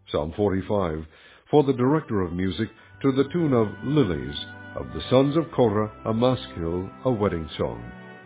Psalm 45, for the director of music, to the tune of Lilies, of the sons of Korah, a maskil, a wedding song.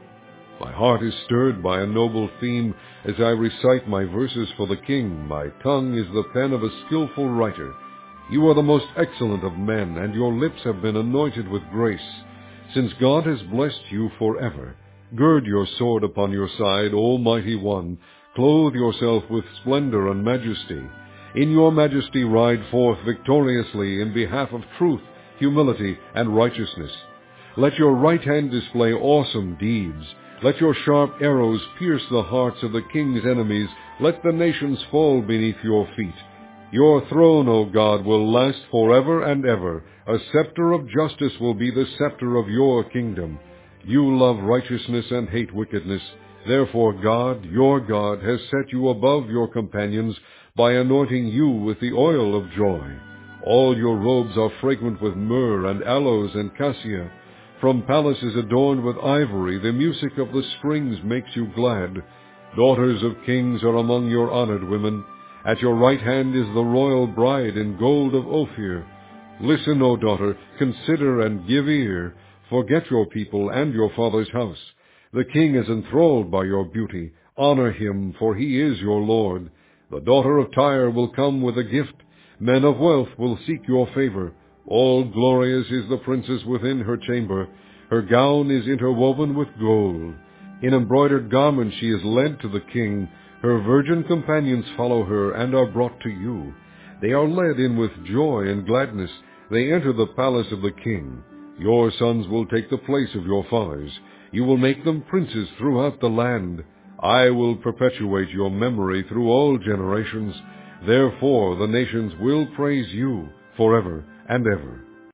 My heart is stirred by a noble theme as I recite my verses for the king. My tongue is the pen of a skillful writer. You are the most excellent of men, and your lips have been anointed with grace. Since God has blessed you forever, gird your sword upon your side, O mighty one. Clothe yourself with splendor and majesty. In your majesty ride forth victoriously in behalf of truth, humility, and righteousness. Let your right hand display awesome deeds. Let your sharp arrows pierce the hearts of the king's enemies. Let the nations fall beneath your feet. Your throne, O God, will last forever and ever. A scepter of justice will be the scepter of your kingdom. You love righteousness and hate wickedness. Therefore God, your God, has set you above your companions by anointing you with the oil of joy. All your robes are fragrant with myrrh and aloes and cassia. From palaces adorned with ivory, the music of the strings makes you glad. Daughters of kings are among your honored women. At your right hand is the royal bride in gold of Ophir. Listen, O daughter, consider and give ear. Forget your people and your father's house. The king is enthralled by your beauty. Honor him, for he is your Lord. The daughter of Tyre will come with a gift. Men of wealth will seek your favor. All glorious is the princess within her chamber. Her gown is interwoven with gold. In embroidered garments she is led to the king. Her virgin companions follow her and are brought to you. They are led in with joy and gladness. They enter the palace of the king. Your sons will take the place of your fathers. You will make them princes throughout the land. I will perpetuate your memory through all generations. Therefore the nations will praise you forever and ever.